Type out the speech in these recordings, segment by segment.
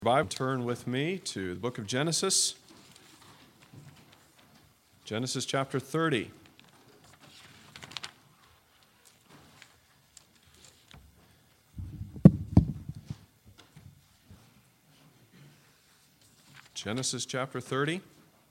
Bible, turn with me to the book of Genesis. Genesis chapter 30. Genesis chapter 30.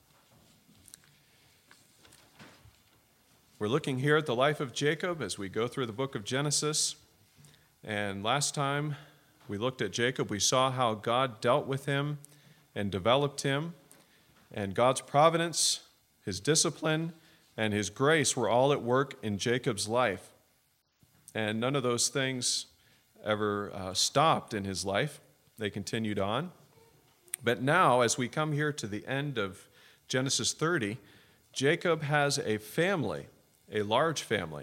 We're looking here at the life of Jacob as we go through the book of Genesis. And last time we looked at Jacob, we saw how God dealt with him and developed him. And God's providence, his discipline, and his grace were all at work in Jacob's life. And none of those things ever stopped in his life. They continued on. But now, as we come here to the end of Genesis 30, Jacob has a family, a large family.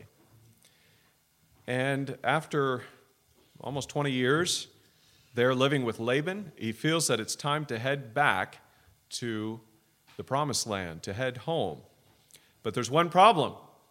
And after almost 20 years, they're living with Laban. He feels that it's time to head back to the promised land, to head home. But there's one problem.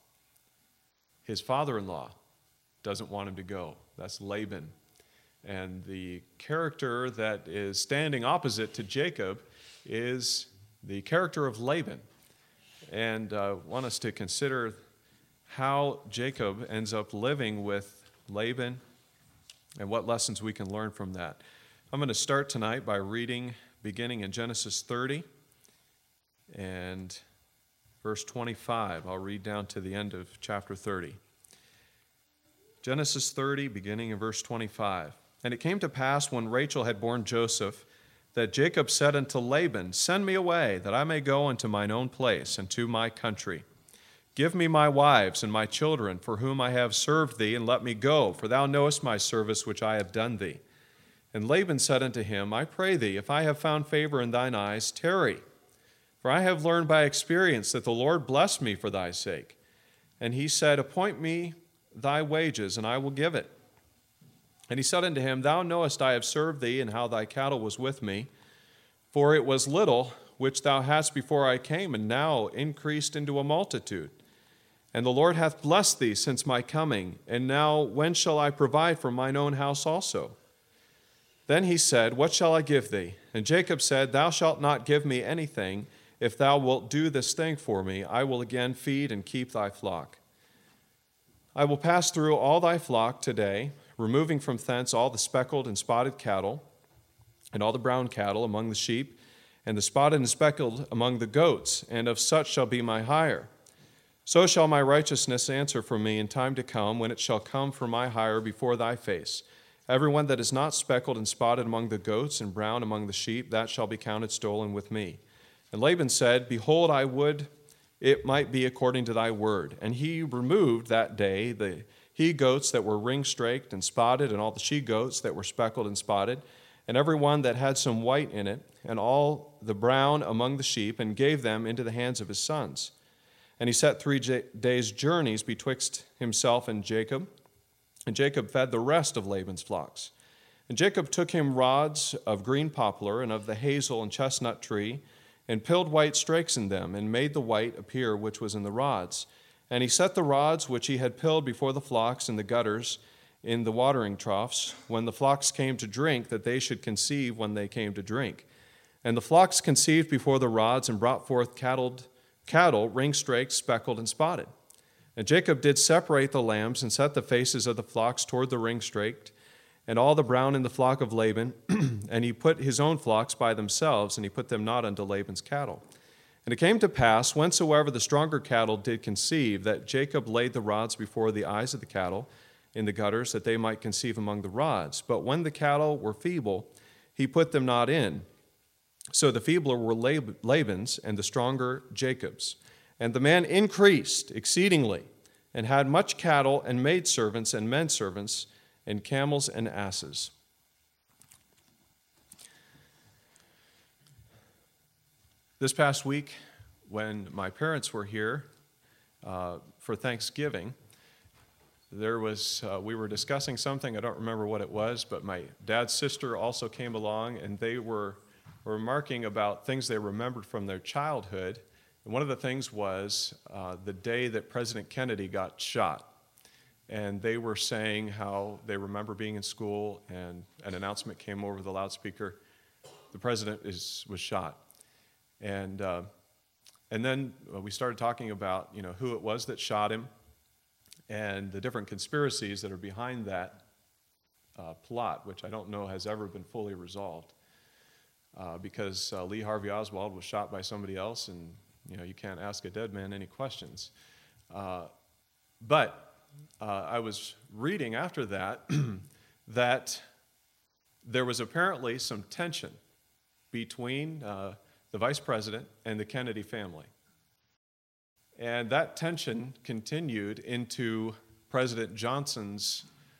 His father-in-law doesn't want him to go. That's Laban. And the character that is standing opposite to Jacob is the character of Laban. And I want us to consider how Jacob ends up living with Laban and what lessons we can learn from that. I'm going to start tonight by reading, beginning in Genesis 30 and verse 25. I'll read down to the end of chapter 30. Genesis 30, beginning in verse 25. And it came to pass when Rachel had borne Joseph, that Jacob said unto Laban, Send me away, that I may go unto mine own place and to my country. Give me my wives and my children, for whom I have served thee, and let me go, for thou knowest my service which I have done thee. And Laban said unto him, I pray thee, if I have found favor in thine eyes, tarry. For I have learned by experience that the Lord blessed me for thy sake. And he said, Appoint me thy wages, and I will give it. And he said unto him, Thou knowest I have served thee, and how thy cattle was with me. For it was little which thou hadst before I came, and now increased into a multitude. And the Lord hath blessed thee since my coming, and now when shall I provide for mine own house also? Then he said, What shall I give thee? And Jacob said, Thou shalt not give me anything. If thou wilt do this thing for me, I will again feed and keep thy flock. I will pass through all thy flock today, removing from thence all the speckled and spotted cattle, and all the brown cattle among the sheep, and the spotted and speckled among the goats, and of such shall be my hire. So shall my righteousness answer for me in time to come, when it shall come for my hire before thy face. Everyone that is not speckled and spotted among the goats and brown among the sheep, that shall be counted stolen with me. And Laban said, Behold, I would it might be according to thy word. And he removed that day the he-goats that were ring-straked and spotted, and all the she-goats that were speckled and spotted, and every one that had some white in it, and all the brown among the sheep, and gave them into the hands of his sons. And he set 3 days' journeys betwixt himself and Jacob fed the rest of Laban's flocks. And Jacob took him rods of green poplar, and of the hazel and chestnut tree, and pilled white strakes in them, and made the white appear which was in the rods. And he set the rods which he had pilled before the flocks in the gutters, in the watering troughs, when the flocks came to drink, that they should conceive when they came to drink. And the flocks conceived before the rods, and brought forth cattle, ring-straked, speckled, and spotted. And Jacob did separate the lambs, and set the faces of the flocks toward the ring-straked, and all the brown in the flock of Laban, and he put his own flocks by themselves, and he put them not unto Laban's cattle. And it came to pass, whensoever the stronger cattle did conceive, that Jacob laid the rods before the eyes of the cattle in the gutters, that they might conceive among the rods. But when the cattle were feeble, he put them not in. So the feebler were Laban's, and the stronger Jacob's. And the man increased exceedingly, and had much cattle, and maidservants, and menservants, and camels and asses. This past week, when my parents were here for Thanksgiving, we were discussing something. I don't remember what it was, but my dad's sister also came along, and they were remarking about things they remembered from their childhood. And one of the things was the day that President Kennedy got shot. And they were saying how they remember being in school, and an announcement came over the loudspeaker the president was shot. And then we started talking about, who it was that shot him and the different conspiracies that are behind that plot, which I don't know has ever been fully resolved. Because Lee Harvey Oswald was shot by somebody else, and you can't ask a dead man any questions. But I was reading after that that there was apparently some tension between the vice president and the Kennedy family. And that tension continued into President Johnson's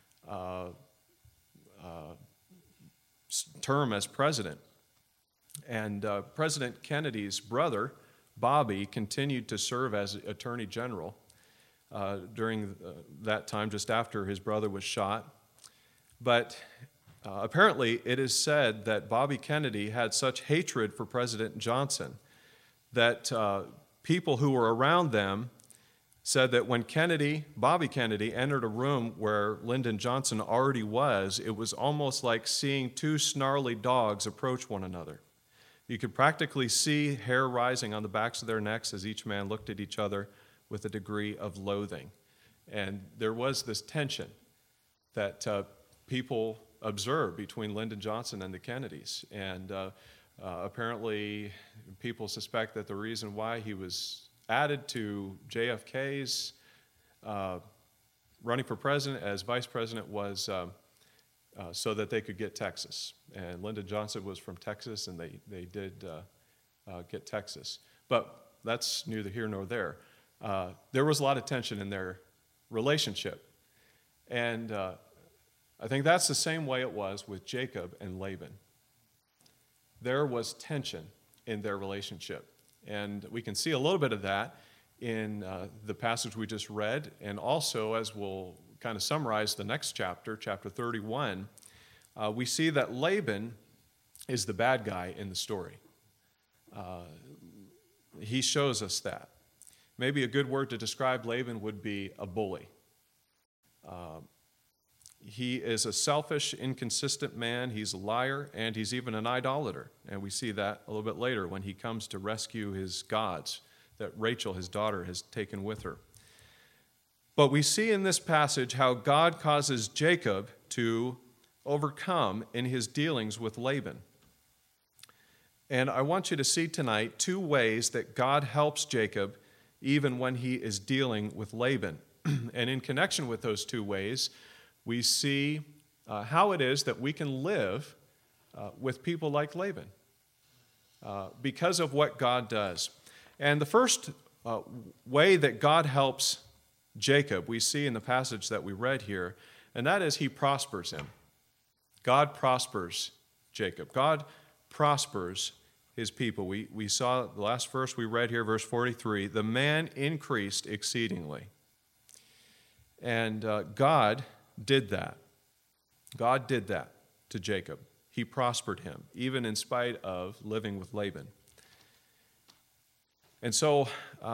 term as president. And President Kennedy's brother, Bobby, continued to serve as Attorney General during that time, just after his brother was shot. But apparently it is said that Bobby Kennedy had such hatred for President Johnson that people who were around them said that when Bobby Kennedy, entered a room where Lyndon Johnson already was, it was almost like seeing two snarly dogs approach one another. You could practically see hair rising on the backs of their necks as each man looked at each other with a degree of loathing. And there was this tension that people observed between Lyndon Johnson and the Kennedys. And apparently people suspect that the reason why he was added to JFK's running for president as vice president was so that they could get Texas. And Lyndon Johnson was from Texas, and they did get Texas. But that's neither here nor there. There was a lot of tension in their relationship. And I think that's the same way it was with Jacob and Laban. There was tension in their relationship. And we can see a little bit of that in the passage we just read, and also as we'll kind of summarize the next chapter, chapter 31, we see that Laban is the bad guy in the story. He shows us that. Maybe a good word to describe Laban would be a bully. He is a selfish, inconsistent man. He's a liar, and he's even an idolater. And we see that a little bit later when he comes to rescue his gods that Rachel, his daughter, has taken with her. But we see in this passage how God causes Jacob to overcome in his dealings with Laban. And I want you to see tonight two ways that God helps Jacob even when he is dealing with Laban. And in connection with those two ways, we see how it is that we can live with people like Laban because of what God does. And the first way that God helps Jacob, we see in the passage that we read here, and that is he prospers him. God prospers Jacob. God prospers his people. We saw the last verse we read here, verse 43, the man increased exceedingly. And God did that. God did that to Jacob. He prospered him, even in spite of living with Laban. And so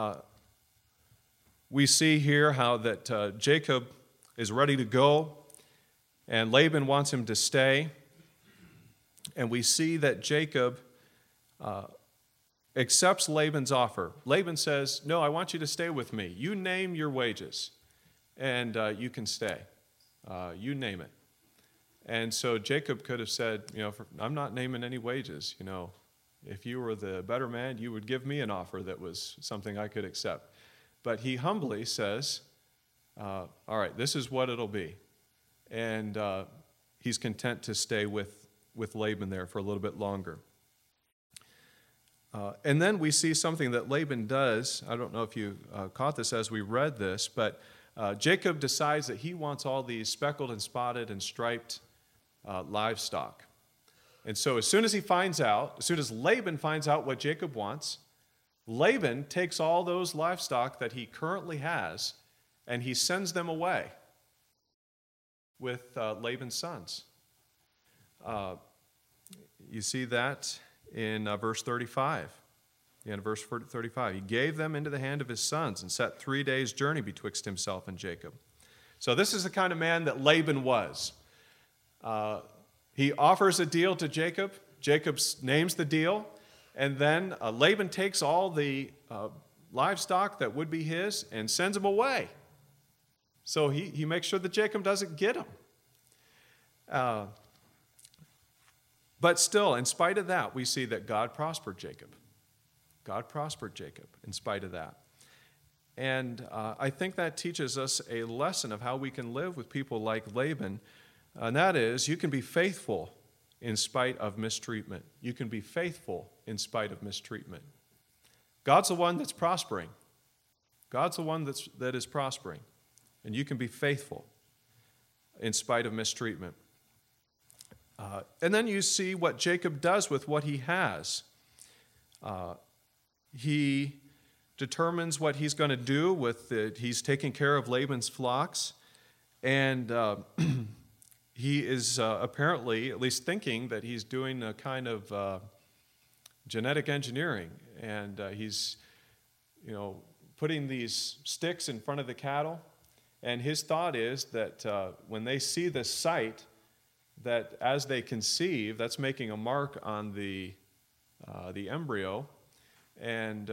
we see here how that Jacob is ready to go, and Laban wants him to stay. And we see that Jacob accepts Laban's offer. Laban says, no, I want you to stay with me. You name your wages, and you can stay. You name it. And so Jacob could have said, I'm not naming any wages. If you were the better man, you would give me an offer that was something I could accept. But he humbly says, all right, this is what it'll be. And he's content to stay with Laban there for a little bit longer. And then we see something that Laban does. I don't know if you caught this as we read this, but Jacob decides that he wants all these speckled and spotted and striped livestock. And so as soon as Laban finds out what Jacob wants, Laban takes all those livestock that he currently has and he sends them away with Laban's sons. You see that in verse 35. In verse 35, he gave them into the hand of his sons and set 3 days' journey betwixt himself and Jacob. So this is the kind of man that Laban was. He offers a deal to Jacob. Jacob names the deal, and then Laban takes all the livestock that would be his and sends them away. So he makes sure that Jacob doesn't get them. But still, in spite of that, we see that God prospered Jacob. God prospered Jacob in spite of that. And I think that teaches us a lesson of how we can live with people like Laban, and that is, you can be faithful in spite of mistreatment. You can be faithful in spite of mistreatment. God's the one that's prospering. God's the one that is prospering. And you can be faithful in spite of mistreatment. And then you see what Jacob does with what he has. He determines what he's going to do he's taking care of Laban's flocks. And he is apparently at least thinking that he's doing a kind of genetic engineering. And he's, putting these sticks in front of the cattle. And his thought is that when they see this sight, that as they conceive, that's making a mark on the embryo, and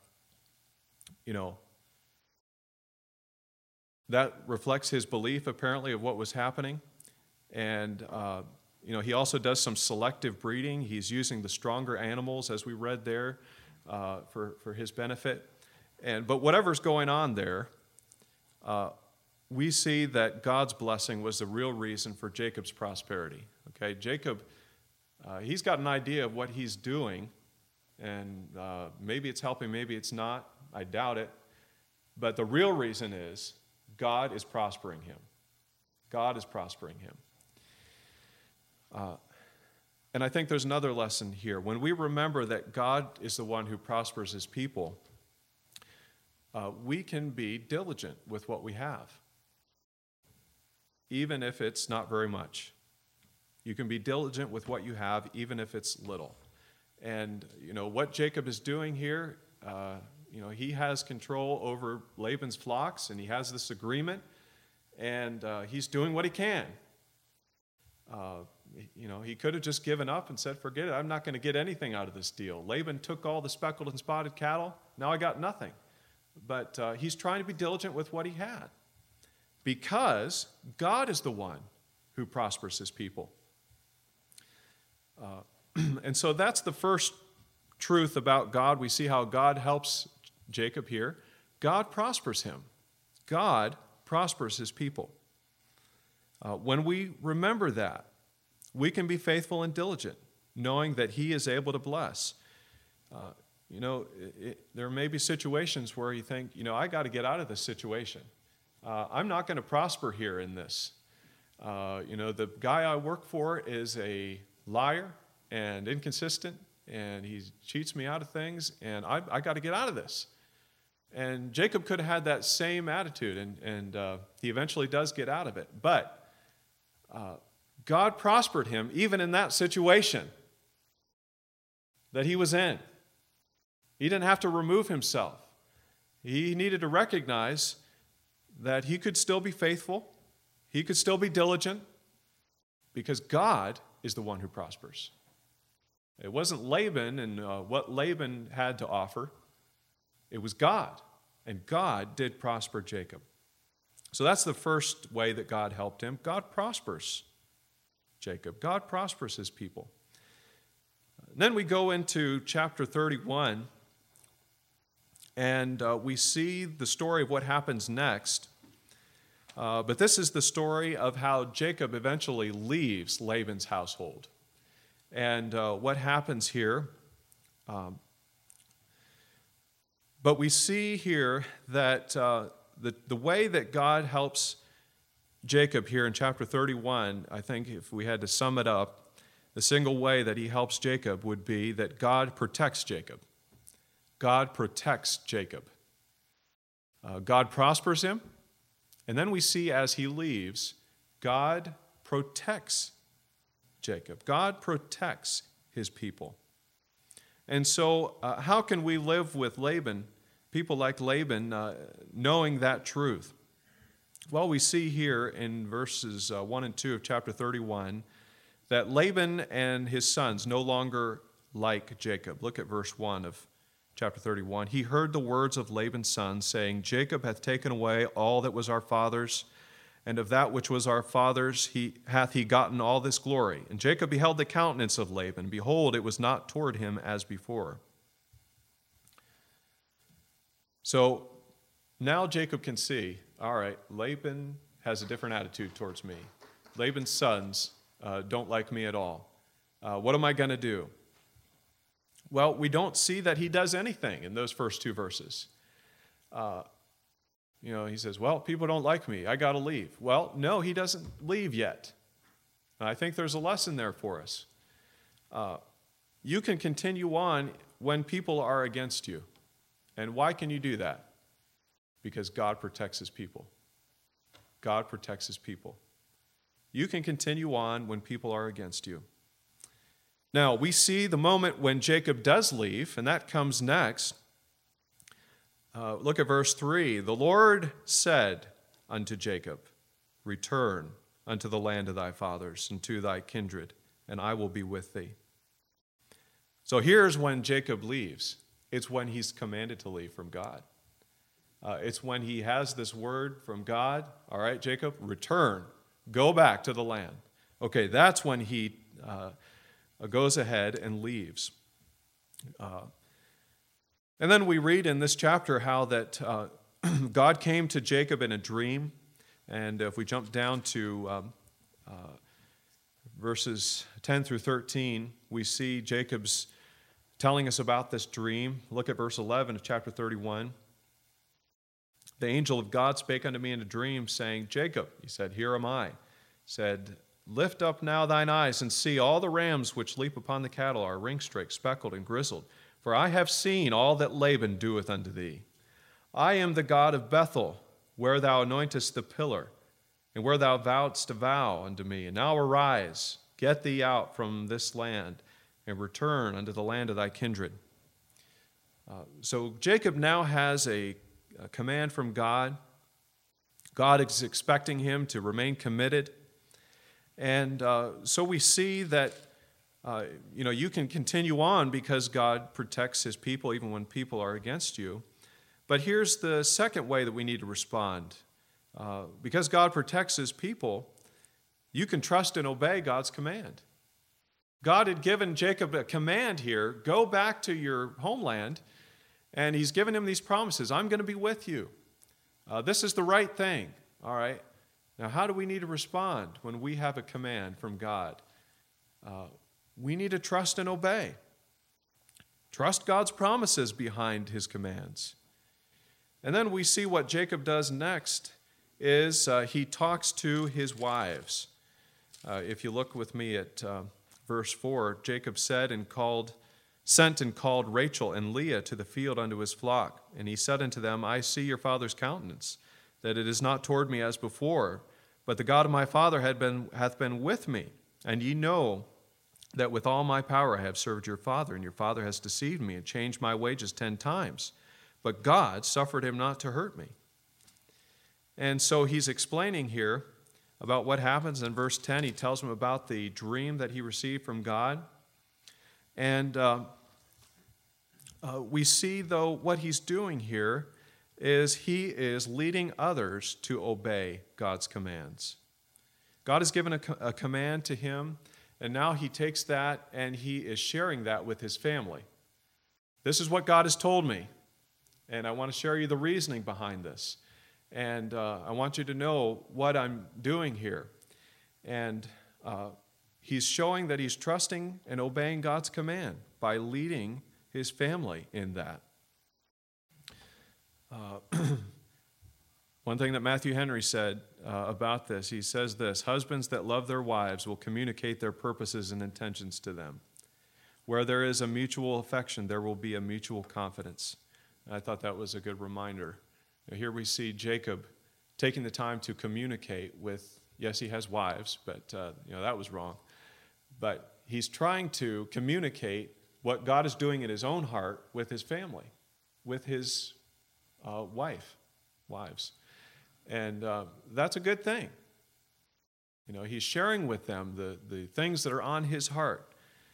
that reflects his belief apparently of what was happening. And he also does some selective breeding. He's using the stronger animals, as we read there, for his benefit. But whatever's going on there, we see that God's blessing was the real reason for Jacob's prosperity. Okay, Jacob, he's got an idea of what he's doing, and maybe it's helping, maybe it's not. I doubt it. But the real reason is God is prospering him. God is prospering him. And I think there's another lesson here. When we remember that God is the one who prospers his people, we can be diligent with what we have, even if it's not very much. You can be diligent with what you have, even if it's little. And, what Jacob is doing here, he has control over Laban's flocks, and he has this agreement, and he's doing what he can. He could have just given up and said, forget it, I'm not going to get anything out of this deal. Laban took all the speckled and spotted cattle, now I got nothing. But he's trying to be diligent with what he had, because God is the one who prospers his people. And so that's the first truth about God. We see how God helps Jacob here. God prospers him. God prospers his people. When we remember that, we can be faithful and diligent, knowing that he is able to bless. There may be situations where you think, I got to get out of this situation. I'm not going to prosper here in this. The guy I work for is a liar and inconsistent, and he cheats me out of things, and I got to get out of this. And Jacob could have had that same attitude, and he eventually does get out of it. But God prospered him even in that situation that he was in. He didn't have to remove himself. He needed to recognize that he could still be faithful, he could still be diligent, because God is the one who prospers. It wasn't Laban and what Laban had to offer. It was God, and God did prosper Jacob. So that's the first way that God helped him. God prospers Jacob. God prospers his people. Then we go into chapter 31, and we see the story of what happens next. But this is the story of how Jacob eventually leaves Laban's household. And what happens here. But we see here that the way that God helps Jacob here in chapter 31, I think if we had to sum it up, the single way that he helps Jacob would be that God protects Jacob. God protects Jacob. God prospers him. And then we see as he leaves, God protects Jacob. God protects his people. And so how can we live with Laban, people like Laban, knowing that truth? Well, we see here in verses 1 and 2 of chapter 31 that Laban and his sons no longer like Jacob. Look at verse 1 of chapter 31. He heard the words of Laban's sons, saying, Jacob hath taken away all that was our father's, and of that which was our father's hath he gotten all this glory. And Jacob beheld the countenance of Laban. Behold, it was not toward him as before. So now Jacob can see, all right, Laban has a different attitude towards me. Laban's sons don't like me at all. What am I going to do? Well, we don't see that he does anything in those first two verses. He says, well, people don't like me. I got to leave. Well, no, he doesn't leave yet. And I think there's a lesson there for us. You can continue on when people are against you. And why can you do that? Because God protects his people. God protects his people. You can continue on when people are against you. Now, we see the moment when Jacob does leave, and that comes next. Look at verse 3. The Lord said unto Jacob, return unto the land of thy fathers and to thy kindred, and I will be with thee. So here's when Jacob leaves. It's when he's commanded to leave from God. It's when he has this word from God. All right, Jacob, return. Go back to the land. Okay, that's when he goes ahead and leaves. And then we read in this chapter how that God came to Jacob in a dream. And if we jump down to verses 10 through 13, we see Jacob's telling us about this dream. Look at verse 11 of chapter 31. The angel of God spake unto me in a dream, saying, Jacob, he said, here am I. Said, lift up now thine eyes and see all the rams which leap upon the cattle are ring-straked, speckled, and grizzled. For I have seen all that Laban doeth unto thee. I am the God of Bethel, where thou anointest the pillar, and where thou vowedst a vow unto me. And now arise, get thee out from this land, and return unto the land of thy kindred. So Jacob now has a command from God. God is expecting him to remain committed. And so we see that, you can continue on because God protects his people even when people are against you. But here's the second way that we need to respond. Because God protects his people, you can trust and obey God's command. God had given Jacob a command here, go back to your homeland, and he's given him these promises. I'm going to be with you. This is the right thing, all right? Now, how do we need to respond when we have a command from God? We need to trust and obey. Trust God's promises behind his commands. And then we see what Jacob does next is he talks to his wives. If you look with me at verse 4, Jacob sent and called Rachel and Leah to the field unto his flock. And he said unto them, I see your father's countenance, that it is not toward me as before, but the God of my father hath been with me. And ye know that with all my power I have served your father, and your father has deceived me and changed my wages 10 times. But God suffered him not to hurt me. And so he's explaining here about what happens in verse 10. He tells him about the dream that he received from God. And we see, though, what he's doing here is he is leading others to obey God's commands. God has given a command to him, and now he takes that and he is sharing that with his family. This is what God has told me, and I want to share you the reasoning behind this. And I want you to know what I'm doing here. And he's showing that he's trusting and obeying God's command by leading his family in that. One thing that Matthew Henry said about this, he says this: husbands that love their wives will communicate their purposes and intentions to them. Where there is a mutual affection, there will be a mutual confidence. And I thought that was a good reminder. Here we see Jacob taking the time to communicate with, yes, he has wives, but that was wrong. But he's trying to communicate what God is doing in his own heart with his family, with his wives. And that's a good thing. He's sharing with them the things that are on his heart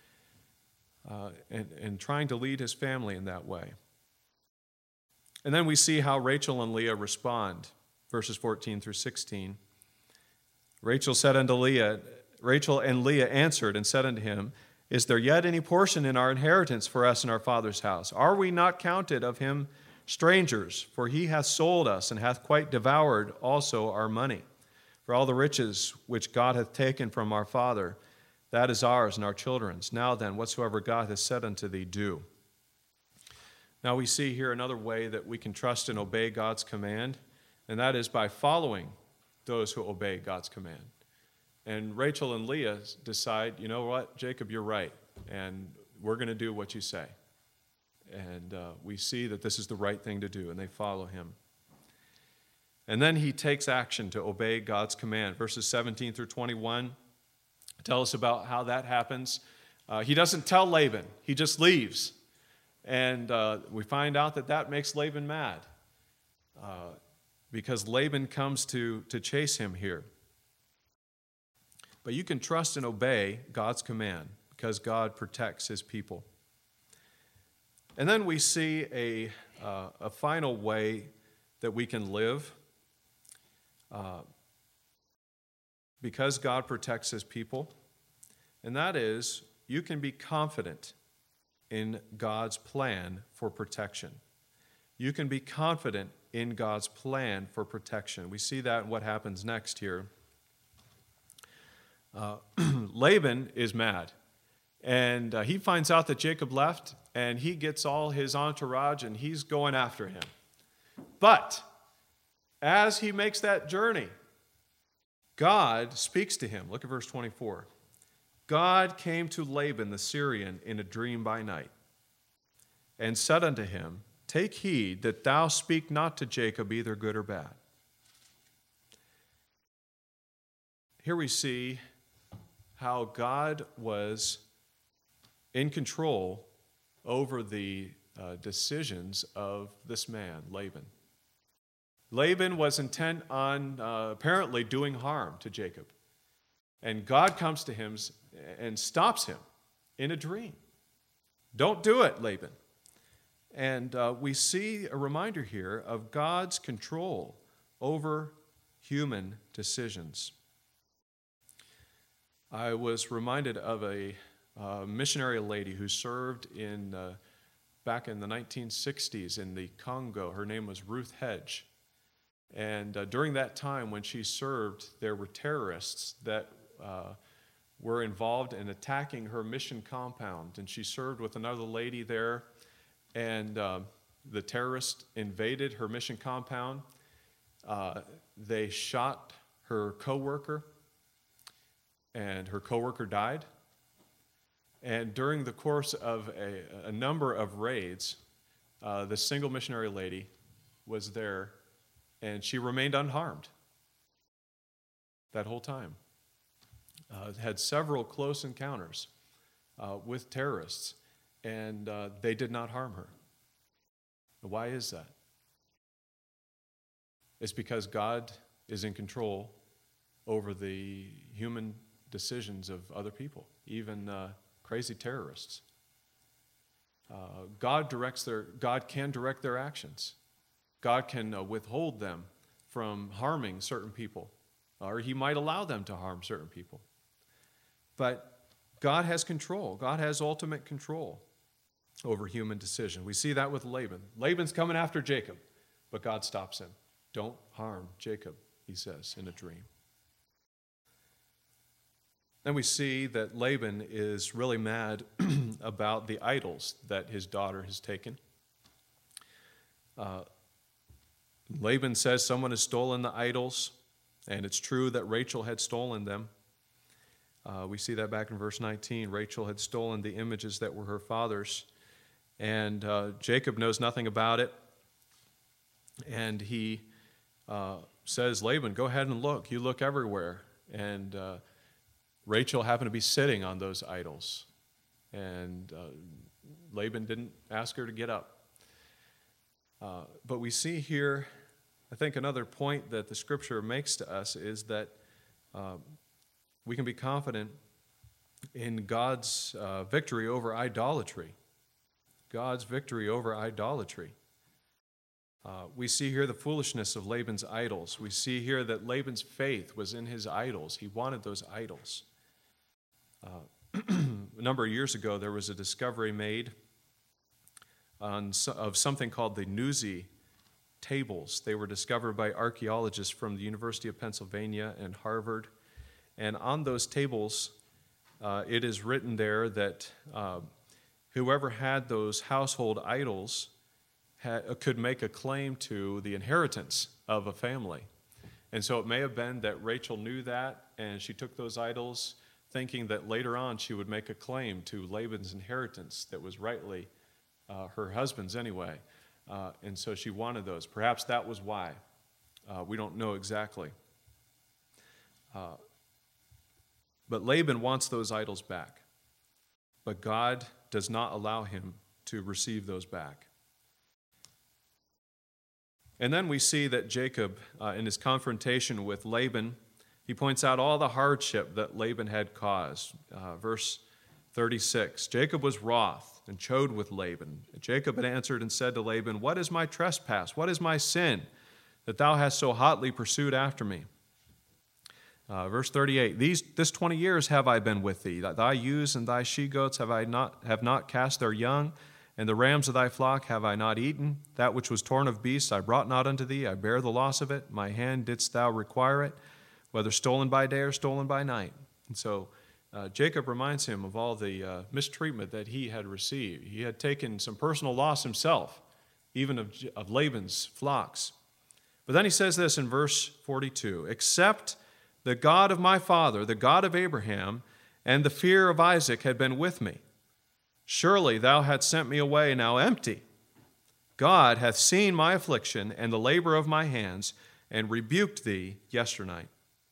and trying to lead his family in that way. And then we see how Rachel and Leah respond, verses 14 through 16. Rachel and Leah answered and said unto him, Is there yet any portion in our inheritance for us in our father's house? Are we not counted of him strangers? For he hath sold us, and hath quite devoured also our money. For all the riches which God hath taken from our father, that is ours and our children's. Now then, whatsoever God hath said unto thee, do. Now we see here another way that we can trust and obey God's command, and that is by following those who obey God's command. And Rachel and Leah decide, you know what, Jacob, you're right, and we're going to do what you say. And we see that this is the right thing to do, and they follow him. And then he takes action to obey God's command. Verses 17 through 21 tell us about how that happens. He doesn't tell Laban. He just leaves. And we find out that makes Laban mad because Laban comes to chase him here. But you can trust and obey God's command because God protects his people. And then we see a final way that we can live because God protects his people, and that is you can be confident in God's plan for protection. You can be confident in God's plan for protection. We see that in what happens next here. Laban is mad, and he finds out that Jacob left, and he gets all his entourage, and he's going after him. But as he makes that journey, God speaks to him. Look at verse 24. God came to Laban the Syrian in a dream by night, and said unto him, Take heed that thou speak not to Jacob either good or bad. Here we see how God was in control over the decisions of this man, Laban. Laban was intent on apparently doing harm to Jacob. And God comes to him and stops him in a dream. Don't do it, Laban. And we see a reminder here of God's control over human decisions. I was reminded of a missionary lady who served back in the 1960s in the Congo. Her name was Ruth Hedge. And during that time when she served, there were terrorists that were involved in attacking her mission compound. And she served with another lady there. And the terrorists invaded her mission compound. They shot her coworker, and her coworker died. And during the course of a number of raids, the single missionary lady was there, and she remained unharmed that whole time. Had several close encounters with terrorists, and they did not harm her. Why is that? It's because God is in control over the human decisions of other people, even crazy terrorists. God can direct their actions. God can withhold them from harming certain people, or he might allow them to harm certain people. But God has control. God has ultimate control over human decision. We see that with Laban. Laban's coming after Jacob, but God stops him. Don't harm Jacob, he says in a dream. Then we see that Laban is really mad about the idols that his daughter has taken. Laban says someone has stolen the idols, and it's true that Rachel had stolen them. We see that back in verse 19. Rachel had stolen the images that were her father's, and Jacob knows nothing about it. And he says, Laban, go ahead and look. You look everywhere. And Rachel happened to be sitting on those idols. And Laban didn't ask her to get up. But we see here, I think another point that the scripture makes to us is that we can be confident in God's victory over idolatry. God's victory over idolatry. We see here the foolishness of Laban's idols. We see here that Laban's faith was in his idols. He wanted those idols. A number of years ago, there was a discovery made of something called the Nuzi tables. They were discovered by archaeologists from the University of Pennsylvania and Harvard. And on those tables, it is written there that whoever had those household idols could make a claim to the inheritance of a family. And so it may have been that Rachel knew that, and she took those idols thinking that later on she would make a claim to Laban's inheritance that was rightly her husband's anyway. And so she wanted those. Perhaps that was why. We don't know exactly. But Laban wants those idols back. But God does not allow him to receive those back. And then we see that Jacob, in his confrontation with Laban, he points out all the hardship that Laban had caused. Verse 36, Jacob was wroth and chode with Laban. Jacob had answered and said to Laban, "What is my trespass? What is my sin, that thou hast so hotly pursued after me?" Verse 38, this 20 years have I been with thee. Thy ewes and thy she-goats have not cast their young, and the rams of thy flock have I not eaten. That which was torn of beasts I brought not unto thee. I bear the loss of it. My hand didst thou require it, whether stolen by day or stolen by night. And so Jacob reminds him of all the mistreatment that he had received. He had taken some personal loss himself, even of Laban's flocks. But then he says this in verse 42, "Except the God of my father, the God of Abraham, and the fear of Isaac had been with me, surely thou hadst sent me away now empty. God hath seen my affliction and the labor of my hands, and rebuked thee yesternight."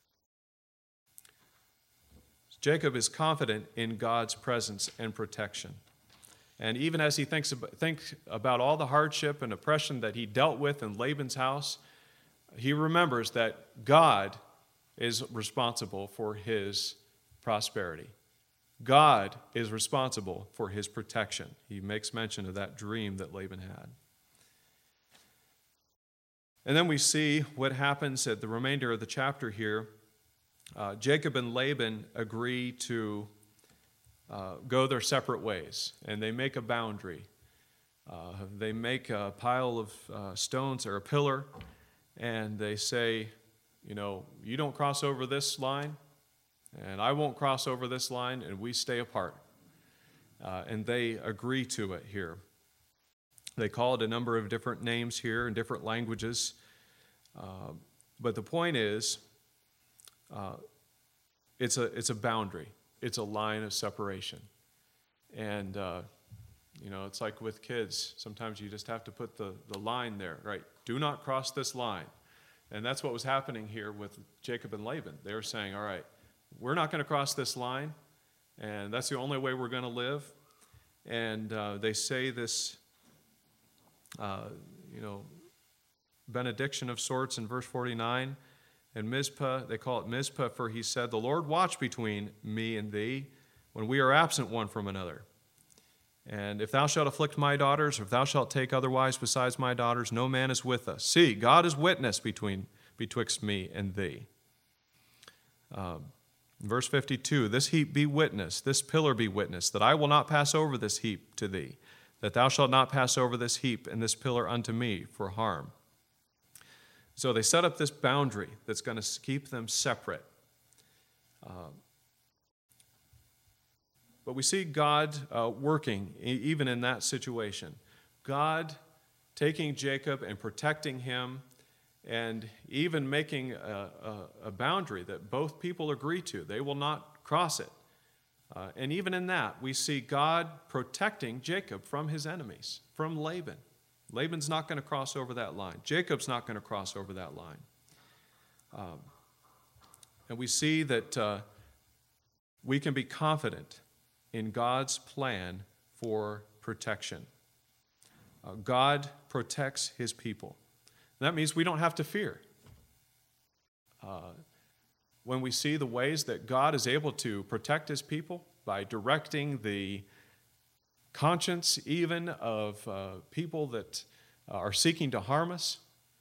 Jacob is confident in God's presence and protection. And even as he thinks about all the hardship and oppression that he dealt with in Laban's house, he remembers that God is responsible for his prosperity. God is responsible for his protection. He makes mention of that dream that Laban had. And then we see what happens at the remainder of the chapter here. Jacob and Laban agree to go their separate ways, and they make a boundary. They make a pile of stones or a pillar, and they say, you don't cross over this line, and I won't cross over this line, and we stay apart. And they agree to it here. They call it a number of different names here in different languages. But the point is, it's a boundary. It's a line of separation. And, it's like with kids. Sometimes you just have to put the line there, right? Do not cross this line. And that's what was happening here with Jacob and Laban. They were saying, all right, we're not going to cross this line, and that's the only way we're going to live. And they say this, benediction of sorts in verse 49. And Mizpah, they call it Mizpah, for he said, "The Lord watch between me and thee when we are absent one from another. And if thou shalt afflict my daughters, or if thou shalt take otherwise besides my daughters, no man is with us. See, God is witness betwixt me and thee." Verse 52, "This heap be witness, this pillar be witness, that I will not pass over this heap to thee, that thou shalt not pass over this heap and this pillar unto me for harm." So they set up this boundary that's going to keep them separate. But we see God working even in that situation. God taking Jacob and protecting him, and even making a boundary that both people agree to. They will not cross it. And even in that, we see God protecting Jacob from his enemies, from Laban. Laban's not going to cross over that line. Jacob's not going to cross over that line. And we see that we can be confident in God's plan for protection. God protects his people. That means we don't have to fear. when we see the ways that God is able to protect his people by directing the conscience even of people that are seeking to harm us,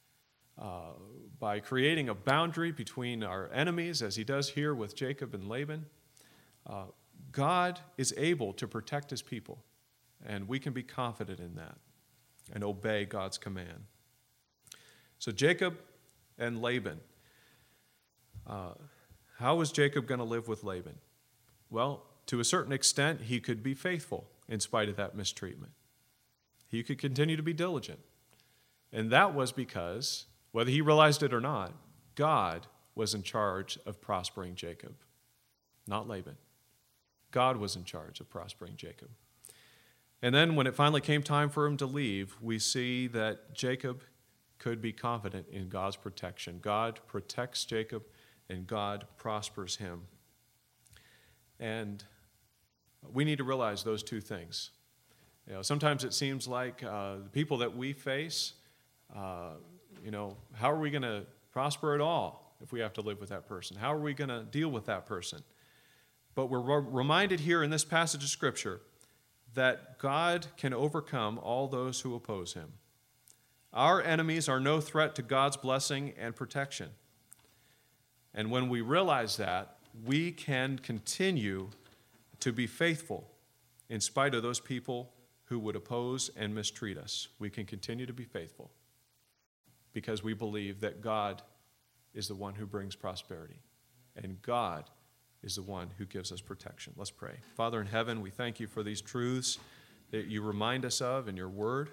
by creating a boundary between our enemies, as he does here with Jacob and Laban, God is able to protect his people, and we can be confident in that and obey God's command. So Jacob and Laban. How was Jacob going to live with Laban? Well, to a certain extent, he could be faithful in spite of that mistreatment. He could continue to be diligent. And that was because, whether he realized it or not, God was in charge of prospering Jacob, not Laban. God was in charge of prospering Jacob. And then when it finally came time for him to leave, we see that Jacob could be confident in God's protection. God protects Jacob, and God prospers him. And we need to realize those two things. Sometimes it seems like the people that we face, how are we going to prosper at all if we have to live with that person? How are we going to deal with that person? But we're reminded here in this passage of Scripture that God can overcome all those who oppose him. Our enemies are no threat to God's blessing and protection. And when we realize that, we can continue to be faithful in spite of those people who would oppose and mistreat us. We can continue to be faithful because we believe that God is the one who brings prosperity, and God is the one who gives us protection. Let's pray. Father in heaven, we thank you for these truths that you remind us of in your word.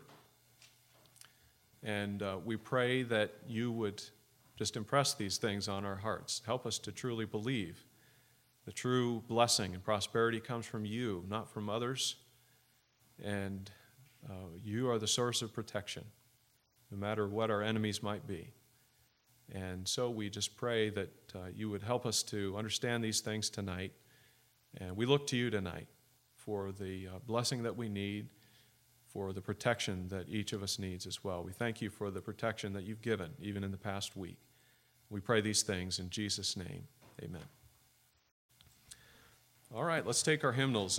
And we pray that you would just impress these things on our hearts. Help us to truly believe the true blessing and prosperity comes from you, not from others. And you are the source of protection, no matter what our enemies might be. And so we just pray that you would help us to understand these things tonight. And we look to you tonight for the blessing that we need, for the protection that each of us needs as well. We thank you for the protection that you've given, even in the past week. We pray these things in Jesus' name. Amen. All right, let's take our hymnals.